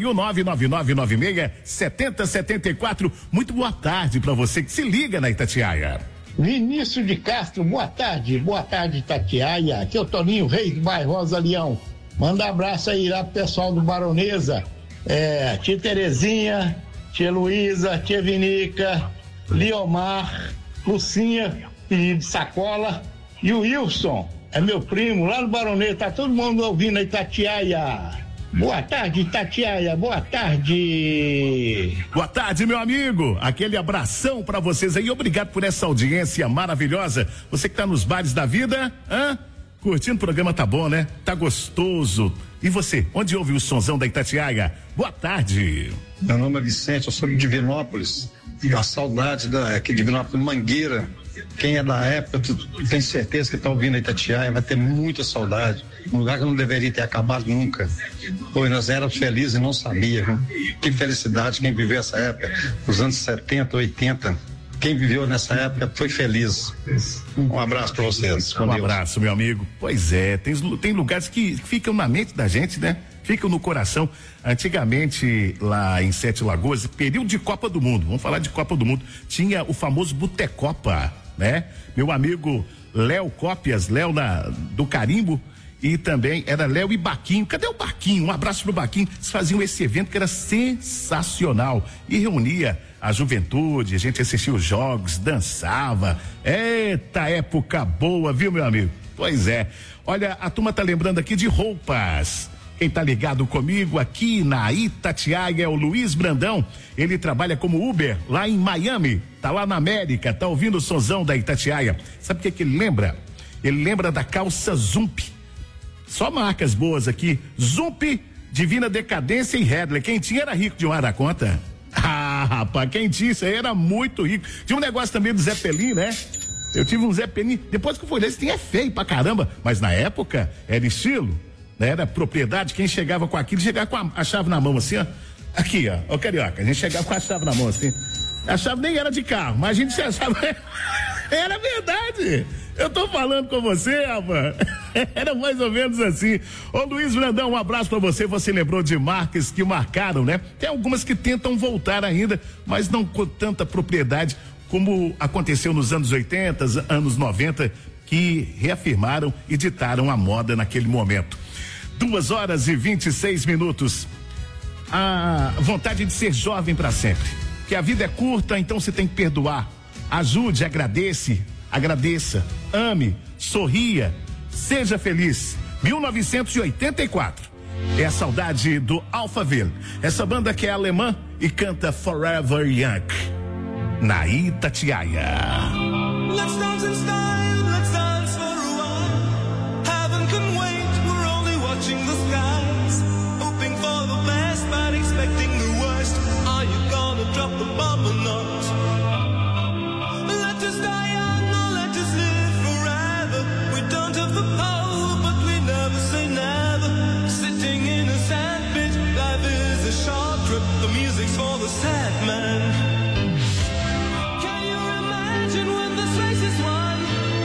31999967074. Muito boa tarde pra você que se liga na Itatiaia. Vinícius de Castro, boa tarde Itatiaia. Aqui é o Toninho Reis do bairro Rosa Leão. Manda abraço aí lá pro pessoal do Baronesa, tia Terezinha, tia Luísa, tia Vinica, Liomar, Lucinha, pedido de sacola, e o Wilson. É meu primo, lá no Baronês, tá todo mundo ouvindo a Itatiaia. Boa tarde, Itatiaia, boa tarde. Boa tarde, meu amigo. Aquele abração pra vocês aí, obrigado por essa audiência maravilhosa. Você que tá nos bares da vida, curtindo o programa, tá bom, né? Tá gostoso. E você, onde ouve o sonzão da Itatiaia? Boa tarde. Meu nome é Vicente, eu sou de Divinópolis. A saudade aqui de Divinópolis, Mangueira. Quem é da época, tem certeza que tá ouvindo a Itatiaia, vai ter muita saudade. Um lugar que não deveria ter acabado nunca. Pois nós éramos felizes e não sabíamos. Que felicidade quem viveu essa época, os anos 70, 80. Quem viveu nessa época foi feliz. Um abraço para vocês. Um abraço, meu amigo. Pois é, tem lugares que ficam na mente da gente, né? Ficam no coração. Antigamente, lá em Sete Lagoas, período de Copa do Mundo, vamos falar de Copa do Mundo, tinha o famoso Botecopa, né? Meu amigo Léo Cópias, Léo do Carimbo, e também era Léo e Baquinho. Cadê o Baquinho? Um abraço pro Baquinho. Eles faziam esse evento que era sensacional e reunia a juventude, a gente assistia os jogos, dançava. Eita época boa, viu, meu amigo? Pois é. Olha, a turma tá lembrando aqui de roupas. Quem tá ligado comigo aqui na Itatiaia é o Luiz Brandão. Ele trabalha como Uber lá em Miami. Tá lá na América, tá ouvindo o sonzão da Itatiaia. Sabe o que ele lembra? Ele lembra da calça Zump. Só marcas boas aqui. Zump, Divina Decadência e Redley. Quem tinha era rico de uma da conta. Rapaz, quem tinha isso aí era muito rico. Tinha um negócio também do Zé Pelim, né? Eu tive um Zé Pelim. Depois que eu fui ler, esse tinha feio pra caramba. Mas na época, era estilo. Né? Era propriedade, quem chegava com aquilo, chegava com a chave na mão assim, ó. Aqui, ó, Carioca, a gente chegava com a chave na mão assim. A chave nem era de carro, mas a gente achava. Era verdade. Eu tô falando com você, rapaz. Era mais ou menos assim. Ô Luiz Brandão, um abraço pra você. Você lembrou de marcas que marcaram, né? Tem algumas que tentam voltar ainda, mas não com tanta propriedade como aconteceu nos anos 80, anos 90, que reafirmaram e ditaram a moda naquele momento. 2h26. A vontade de ser jovem para sempre. Que a vida é curta, então você tem que perdoar. Ajude, agradeça, ame, sorria, seja feliz. 1984. É a saudade do Alphaville. Essa banda que é alemã e canta Forever Young. Na Itatiaia. Let's dance in style, let's dance for a while. Heaven can wait. Watching the skies, hoping for the best but expecting the worst. Are you gonna drop the bomb or not? Let us die young or let us live forever. We don't have the power but we never say never. Sitting in a sandpit, life is a short trip. The music's for the sad man. Can you imagine when this race is won?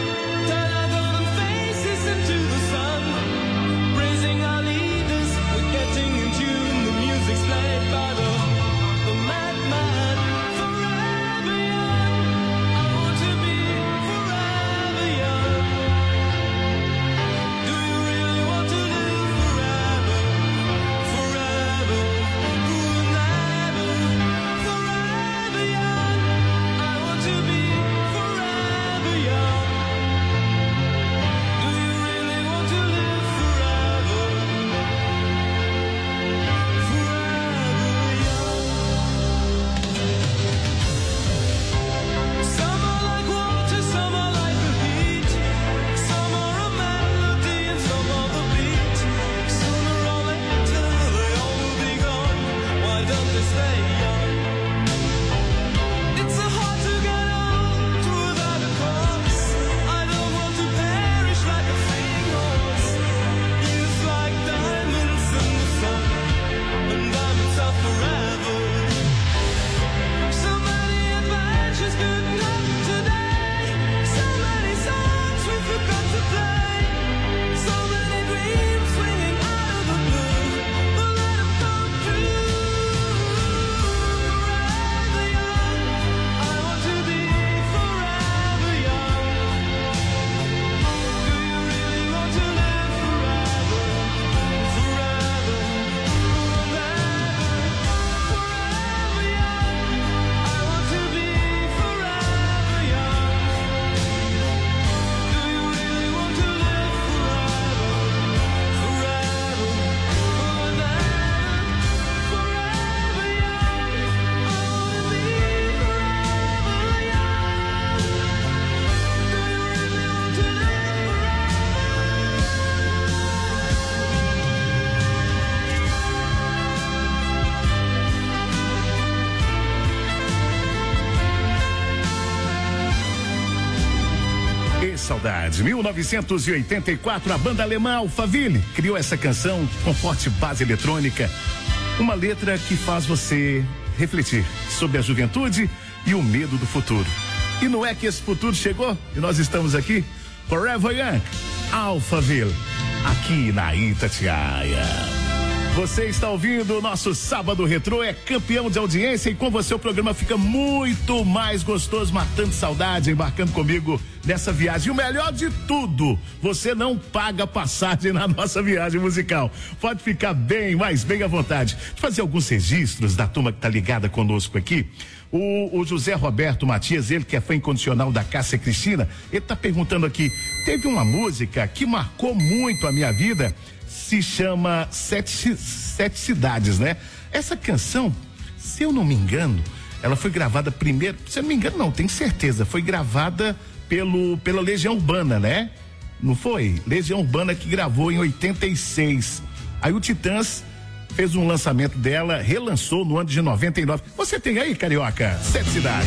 saudade. 1984, a banda alemã Alphaville criou essa canção com forte base eletrônica. Uma letra que faz você refletir sobre a juventude e o medo do futuro. E não é que esse futuro chegou e nós estamos aqui? Forever Young, Alphaville, aqui na Itatiaia. Você está ouvindo o nosso Sábado Retrô, é campeão de audiência e com você o programa fica muito mais gostoso, matando saudade, embarcando comigo nessa viagem. E o melhor de tudo, você não paga passagem na nossa viagem musical. Pode ficar bem, mas bem à vontade. De fazer alguns registros da turma que tá ligada conosco aqui. O José Roberto Matias, ele que é fã incondicional da Cássia Cristina, ele tá perguntando aqui, teve uma música que marcou muito a minha vida, se chama Sete Cidades, né? Essa canção, se eu não me engano, ela foi gravada primeiro, se eu não me engano não, tenho certeza, foi gravada pela Legião Urbana, né? Não foi? Legião Urbana que gravou em 86. Aí o Titãs fez um lançamento dela, relançou no ano de 99. Você tem aí, Carioca? Sete Cidades.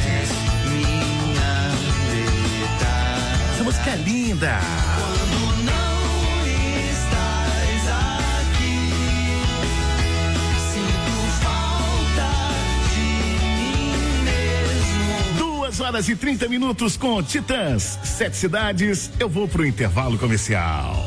Essa música é linda. Quando não estás aqui, sinto falta de mim mesmo. 2h30 com Titãs. Sete Cidades. Eu vou pro intervalo comercial.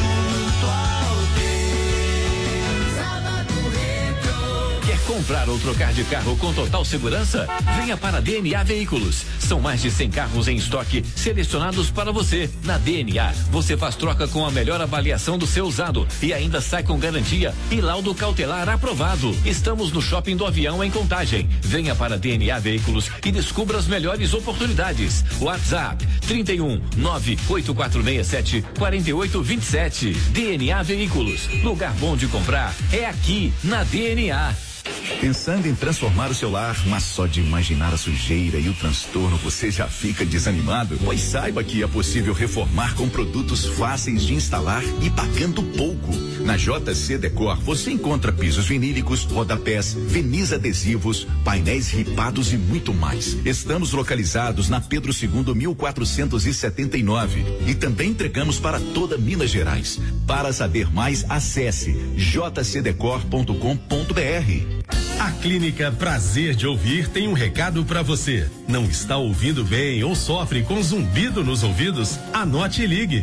Comprar ou trocar de carro com total segurança? Venha para a DNA Veículos. São mais de 100 carros em estoque selecionados para você. Na DNA, você faz troca com a melhor avaliação do seu usado e ainda sai com garantia e laudo cautelar aprovado. Estamos no Shopping do Avião em Contagem. Venha para a DNA Veículos e descubra as melhores oportunidades. WhatsApp 31 98467 4827. DNA Veículos. Lugar bom de comprar é aqui na DNA. Pensando em transformar o seu lar, mas só de imaginar a sujeira e o transtorno você já fica desanimado? Pois saiba que é possível reformar com produtos fáceis de instalar e pagando pouco. Na JC Decor você encontra pisos vinílicos, rodapés, verniz adesivos, painéis ripados e muito mais. Estamos localizados na Pedro II 1479 e também entregamos para toda Minas Gerais. Para saber mais, acesse jcdecor.com.br. A Clínica Prazer de Ouvir tem um recado para você. Não está ouvindo bem ou sofre com zumbido nos ouvidos? Anote e ligue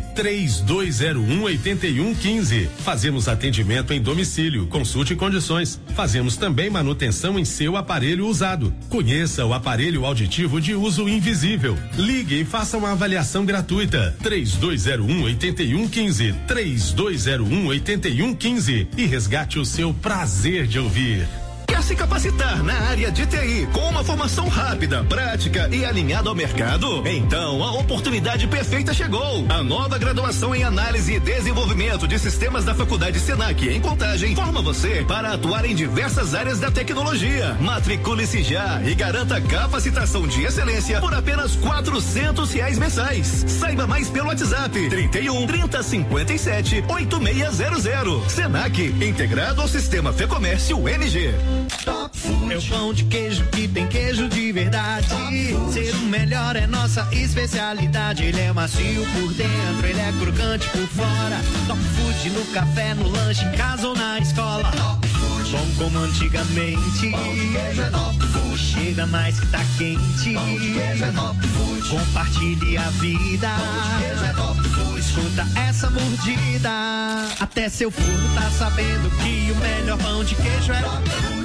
3201-8115. Fazemos atendimento em domicílio, consulte condições. Fazemos também manutenção em seu aparelho usado. Conheça o aparelho auditivo de uso invisível. Ligue e faça uma avaliação gratuita. 3201-8115. 3201-8115 e resgate o seu prazer de ouvir. Quer se capacitar na área de TI com uma formação rápida, prática e alinhada ao mercado? Então a oportunidade perfeita chegou. A nova graduação em análise e desenvolvimento de sistemas da Faculdade Senac em Contagem forma você para atuar em diversas áreas da tecnologia. Matricule-se já e garanta capacitação de excelência por apenas R$400 mensais. Saiba mais pelo WhatsApp 31 30 57 8600. Senac, integrado ao sistema Fecomércio MG. Top Food é o pão de queijo que tem queijo de verdade. Ser o melhor é nossa especialidade. Ele é macio por dentro, ele é crocante por fora. Top Food no café, no lanche, em casa ou na escola. Top Food, bom como antigamente. Pão de queijo é Top Food. Chega mais que tá quente. Pão de queijo é Top Food. Compartilhe a vida. Pão de queijo é Top Food. Escuta essa mordida. Até seu forno tá sabendo que o melhor pão de queijo é Top Food.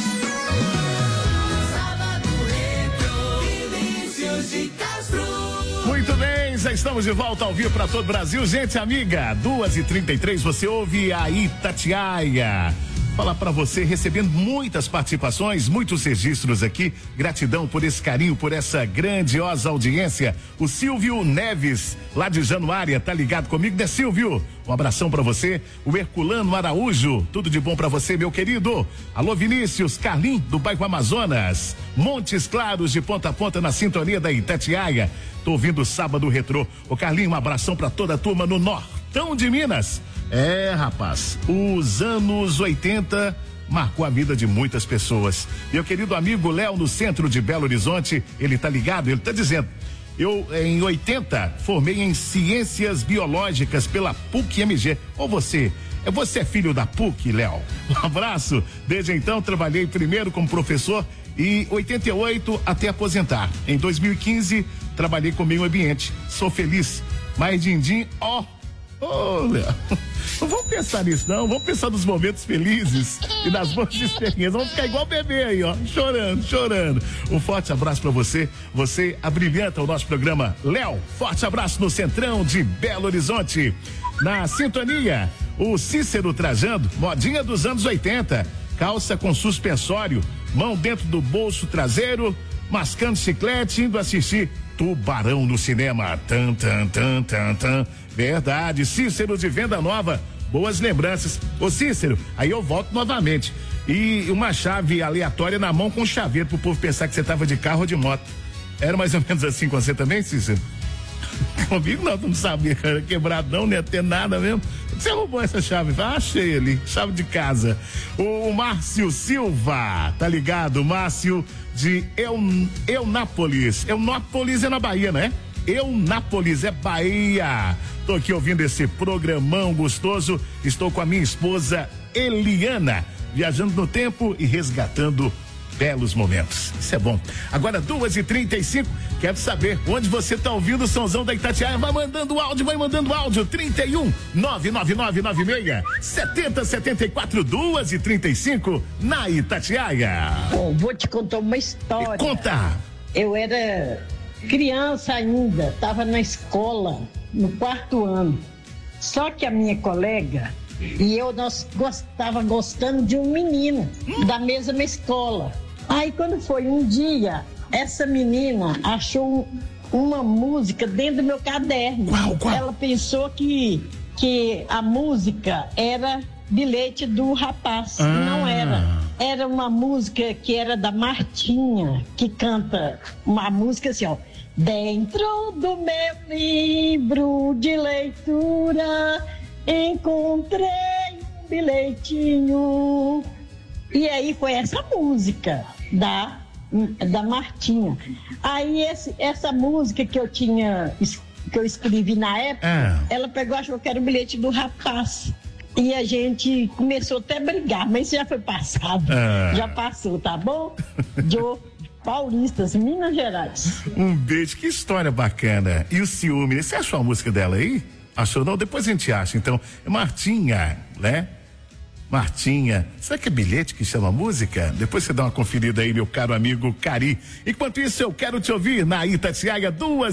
Muito bem, já estamos de volta ao vivo para todo o Brasil. Gente amiga, 2h33, você ouve a Itatiaia. Falar para você, recebendo muitas participações, muitos registros aqui. Gratidão por esse carinho, por essa grandiosa audiência. O Silvio Neves, lá de Januária, tá ligado comigo, né, Silvio? Um abração para você. O Herculano Araújo, tudo de bom para você, meu querido. Alô, Vinícius, Carlim, do bairro Amazonas. Montes Claros, de ponta a ponta, na sintonia da Itatiaia. Tô ouvindo o Sábado Retrô. Ô, Carlinho, um abração para toda a turma no Nortão de Minas. É, rapaz, os anos 80 marcou a vida de muitas pessoas. Meu querido amigo Léo, no centro de Belo Horizonte, ele tá ligado, ele tá dizendo: Eu, em 80, formei em Ciências Biológicas pela PUC-MG. Ou você é filho da PUC, Léo? Um abraço. Desde então, trabalhei primeiro como professor e 88 até aposentar. Em 2015, trabalhei com meio ambiente. Sou feliz. Mas din-din, Léo. Não vamos pensar nisso, não. Vamos pensar nos momentos felizes e das boas experiências. Vamos ficar igual bebê aí, chorando. Um forte abraço pra você. Você abrilhanta o nosso programa. Léo, forte abraço no Centrão de Belo Horizonte. Na sintonia, o Cícero trajando, modinha dos anos 80. Calça com suspensório, mão dentro do bolso traseiro, mascando chiclete, indo assistir Tubarão no cinema. Tan. Verdade, Cícero de Venda Nova. Boas lembranças. Ô Cícero, aí eu volto novamente. E uma chave aleatória na mão com chaveiro pro povo pensar que você tava de carro ou de moto. Era mais ou menos assim com você também, Cícero? Comigo não, tu não sabia, cara. Quebrado não ia ter nada mesmo. Você roubou essa chave? Achei ali, chave de casa. O Márcio Silva, tá ligado? Márcio de Eunápolis. Eunápolis é na Bahia, né? Eunápolis é Bahia. Tô aqui ouvindo esse programão gostoso. Estou com a minha esposa Eliana, viajando no tempo e resgatando belos momentos. Isso é bom. Agora 2h35, quero saber onde você tá ouvindo o Sonzão da Itatiaia. Vai mandando áudio 31 99996 7074 2h35 na Itatiaia. Vou te contar uma história. Conta. Eu era criança ainda, estava na escola, no 4º ano. Só que a minha colega e eu, nós estava gostando de um menino da mesma escola. Aí quando foi um dia, essa menina achou uma música dentro do meu caderno. Qual? Ela pensou que a música era Bilhete do Rapaz. Não era. Era uma música que era da Martinha, que canta uma música assim, ó. Dentro do meu livro de leitura encontrei um bilhetinho. E aí foi essa música da Martinha. Aí essa música que eu escrevi na época, ela pegou, achou que era o Bilhete do Rapaz. E a gente começou até a brigar, mas isso já foi passado. Já passou, tá bom? Joe Paulistas, Minas Gerais. Um beijo, que história bacana. E o ciúme, você achou a música dela aí? Achou não? Depois a gente acha. Então, é Martinha, né? Martinha. Será que é Bilhete que chama a música? Depois você dá uma conferida aí, meu caro amigo Cari. Enquanto isso, eu quero te ouvir na Itatiaia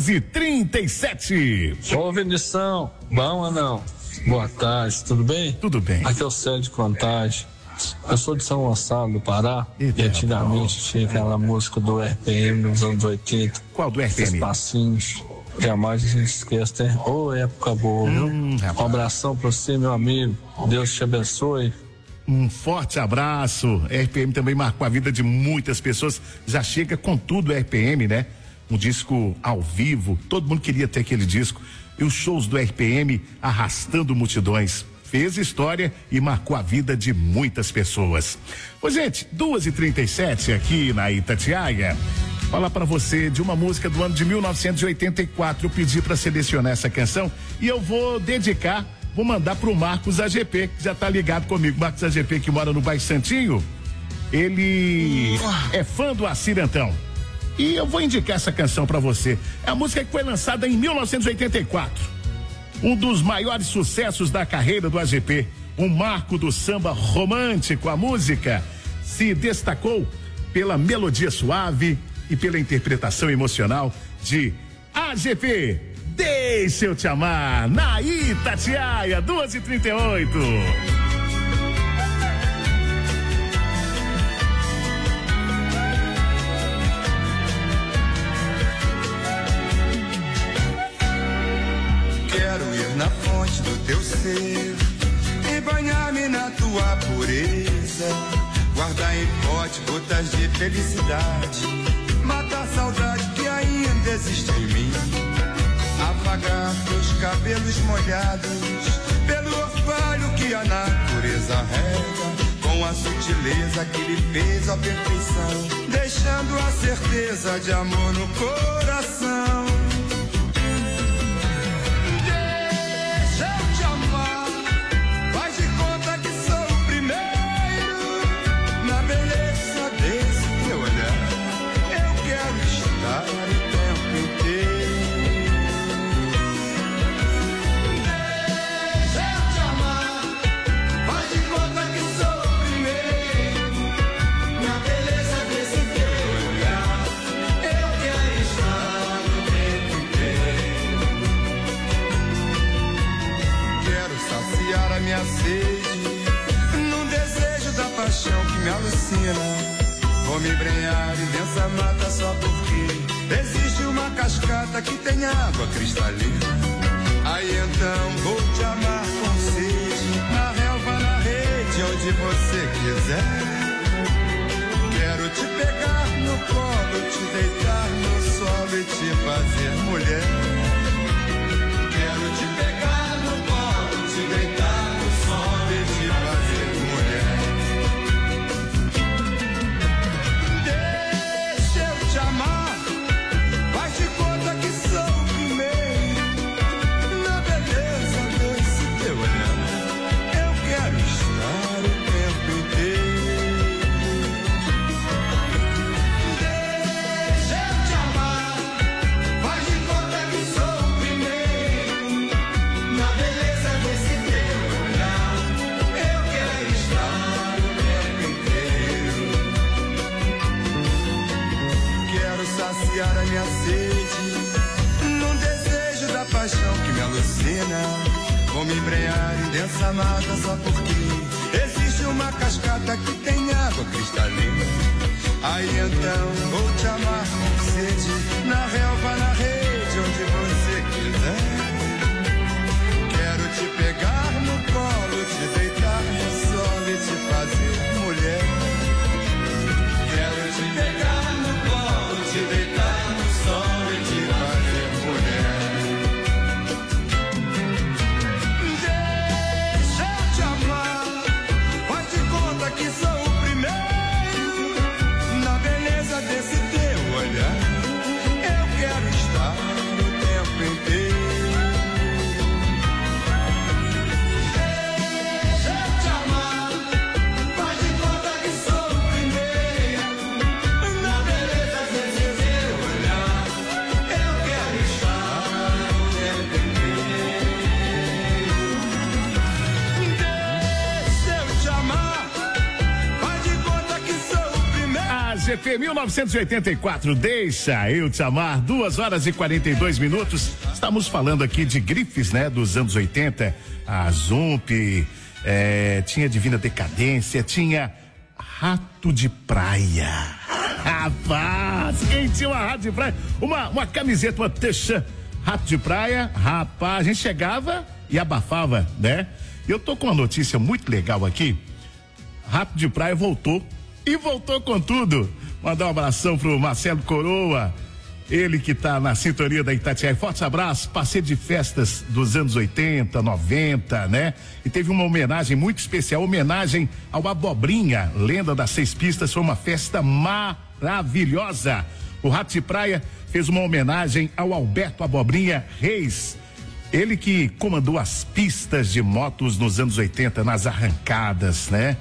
2h37. Ô, Vinição, bom ou não? Boa tarde, tudo bem? Tudo bem. Aqui é o Sérgio de Contagem. Eu sou de São Gonçalo do Pará. E antigamente tinha aquela música do RPM nos anos 80. Qual do RPM? Os passinhos. Jamais a gente esquece, né? Ô, época boa, viu? Um abração pra você, meu amigo. Deus te abençoe. Um forte abraço. RPM também marcou a vida de muitas pessoas. Já chega com tudo RPM, né? Um disco ao vivo. Todo mundo queria ter aquele disco. E os shows do RPM arrastando multidões. Fez história e marcou a vida de muitas pessoas. Ô, gente, 2h37 aqui na Itatiaia. Falar pra você de uma música do ano de 1984. Eu pedi pra selecionar essa canção e eu vou mandar pro Marcos AGP, que já tá ligado comigo. Marcos AGP, que mora no bairro Santinho. Ele é fã do Acirantão. E eu vou indicar essa canção pra você. É a música que foi lançada em 1984. Um dos maiores sucessos da carreira do AGP. Um marco do samba romântico. A música se destacou pela melodia suave e pela interpretação emocional de AGP. Deixa eu te amar, na Itatiaia, 2h38. Quero ir na fonte do teu ser e banhar-me na tua pureza, guardar em pote gotas de felicidade, matar a saudade que ainda existe em mim, apagar teus cabelos molhados pelo orvalho que a natureza rega, com a sutileza que lhe fez a perfeição, deixando a certeza de amor no coração. alucina. Vou me embrenhar em densa mata só porque existe uma cascata que tem água cristalina. Aí então vou te amar com sede, na relva, na rede, onde você quiser. Quero te pegar no colo, te deitar no solo e te fazer mulher. Quero te pegar no colo, te deitar no solo e te fazer mulher. Deixa eu te amar, faz de conta que sou o primeiro. Na beleza desse teu olhar, eu quero estar o tempo inteiro. Saciar a minha sede num desejo da paixão que me alucina. Vou me embrenhar em densa mata só porque existe uma cascata que tem água cristalina. Aí então vou te amar com sede, na relva, na rede, onde você quiser. Quero te pegar no colo, te deitar no solo e te fazer mulher. Quero te pegar no colo, te deitar no sol e te fazer mulher. Deixa eu te amar, faz de conta que sou o primeiro. Na beleza desse teu olhar, eu quero estar o tempo inteiro. Deixa eu te amar, faz de conta que sou o primeiro. Na beleza desse teu olhar, eu quero estar o tempo inteiro. Deixa eu te amar, faz de conta que sou o primeiro. A GP 1984, deixa eu te amar, 2h42. Estamos falando aqui de grifes, né, dos anos 80. A Zump, tinha Divina Decadência, tinha Rato de Praia. Rapaz, quem tinha uma Rato de Praia? Uma camiseta, uma t-shirt, Rato de Praia, rapaz, a gente chegava e abafava, né? Eu tô com uma notícia muito legal aqui. Rato de Praia voltou e voltou com tudo. Mandar um abração pro Marcelo Coroa, ele que tá na sintonia da Itatiaia. Forte abraço, parceiro de festas dos anos 80, 90, né? E teve uma homenagem muito especial, homenagem ao Abobrinha, lenda das 6 pistas. Foi uma festa maravilhosa. O Rato de Praia fez uma homenagem ao Alberto Abobrinha Reis, ele que comandou as pistas de motos nos anos 80, nas arrancadas, né?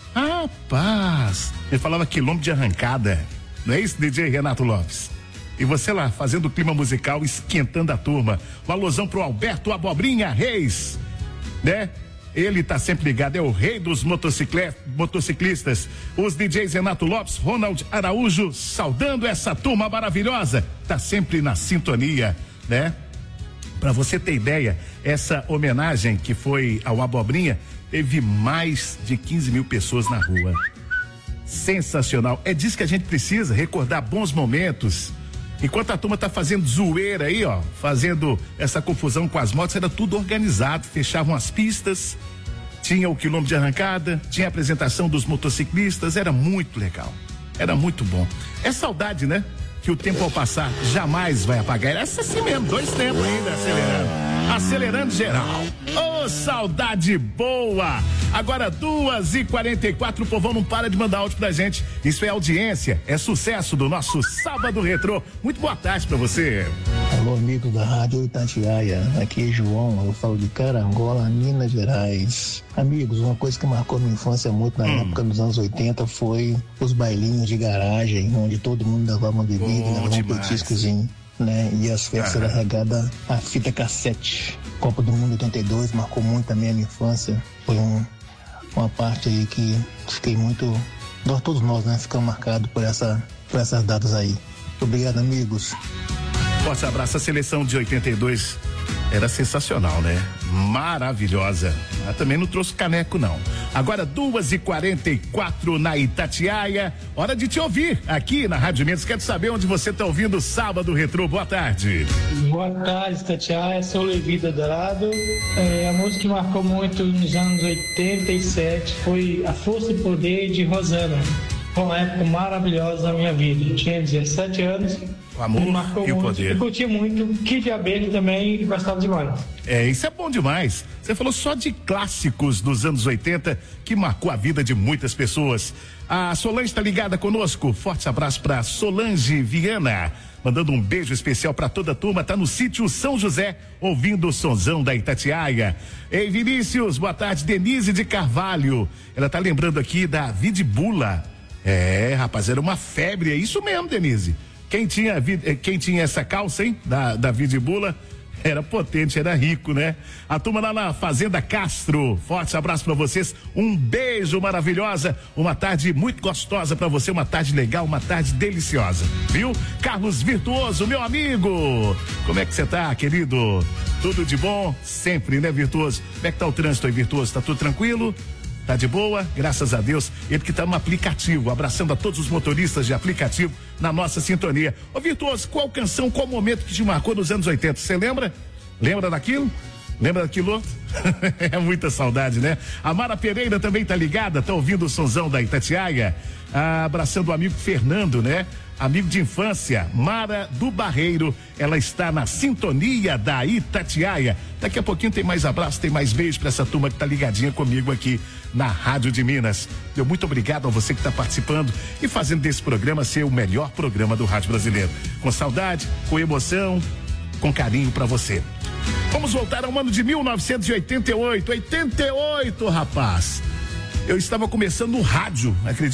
Rapaz, ele falava quilômetro de arrancada, não é isso, DJ Renato Lopes? E você lá, fazendo o clima musical, esquentando a turma. Um alusão pro Alberto Abobrinha Reis, né? Ele tá sempre ligado, é o rei dos motociclistas. Os DJs Renato Lopes, Ronald Araújo, saudando essa turma maravilhosa. Tá sempre na sintonia, né? Pra você ter ideia, essa homenagem que foi ao Abobrinha, teve mais de 15 mil pessoas na rua. Sensacional. É disso que a gente precisa, recordar bons momentos. Enquanto a turma tá fazendo zoeira aí, ó, fazendo essa confusão com as motos, era tudo organizado, fechavam as pistas, tinha o quilômetro de arrancada, tinha a apresentação dos motociclistas, era muito legal, era muito bom. É saudade, né? Que o tempo ao passar jamais vai apagar. Essa assim mesmo, 2 tempos ainda acelerando geral. Ô, saudade boa! Agora 2h44, o povão não para de mandar áudio pra gente. Isso é audiência, é sucesso do nosso Sábado Retrô. Muito boa tarde pra você. Alô, amigo da Rádio Itatiaia, aqui é João, eu falo de Carangola, Minas Gerais. Amigos, uma coisa que marcou minha infância muito na época dos anos 80 foi os bailinhos de garagem, onde todo mundo levava uma bebida, levava um petiscozinho, né? E as festas era regada a fita cassete. Copa do Mundo 82 marcou muito também a minha infância. Foi uma parte aí que fiquei muito... Todos nós, né? Ficamos marcados por essas datas aí. Muito obrigado, amigos. Forte abraço. A seleção de 82 Era sensacional, né? Maravilhosa. Ela também não trouxe caneco, não. Agora 2h44 na Itatiaia. Hora de te ouvir aqui na Rádio Minas. Quero saber onde você está ouvindo Sábado Retrô. Boa tarde. Boa tarde, Itatiaia. Sou Levi Dourado. A música que marcou muito nos anos 87 foi A Força e Poder de Rosana. Foi uma época maravilhosa da minha vida. Eu tinha 17 anos. O amor e o poder. Eu curti muito. Kid de Abelha também gostava demais. Isso é bom demais. Você falou só de clássicos dos anos 80 que marcou a vida de muitas pessoas. A Solange está ligada conosco. Forte abraço para Solange Viana. Mandando um beijo especial para toda a turma. Tá no sítio São José, ouvindo o sonzão da Itatiaia. Ei, Vinícius, boa tarde. Denise de Carvalho. Ela tá lembrando aqui da Vidibula. Rapaz, era uma febre. É isso mesmo, Denise. Quem tinha essa calça, hein? Da Vidibula, era potente, era rico, né? A turma lá na Fazenda Castro, forte abraço pra vocês, um beijo maravilhosa, uma tarde muito gostosa pra você, uma tarde legal, uma tarde deliciosa, viu? Carlos Virtuoso, meu amigo, como é que você tá, querido? Tudo de bom? Sempre, né, Virtuoso? Como é que tá o trânsito aí, Virtuoso? Tá tudo tranquilo? Tá de boa? Graças a Deus. Ele que tá no aplicativo, abraçando a todos os motoristas de aplicativo na nossa sintonia. Ô Virtuoso, qual canção, qual momento que te marcou nos anos 80? Você lembra? Lembra daquilo? Lembra daquilo outro? É muita saudade, né? A Mara Pereira também tá ligada, tá ouvindo o sonzão da Itatiaia. Abraçando o amigo Fernando, né? Amigo de infância, Mara do Barreiro, ela está na sintonia da Itatiaia. Daqui a pouquinho tem mais abraço, tem mais beijo para essa turma que tá ligadinha comigo aqui na Rádio de Minas. Meu muito obrigado a você que está participando e fazendo desse programa ser o melhor programa do rádio brasileiro. Com saudade, com emoção, com carinho para você. Vamos voltar ao ano de 1988. 88, rapaz. Eu estava começando o rádio, acredito.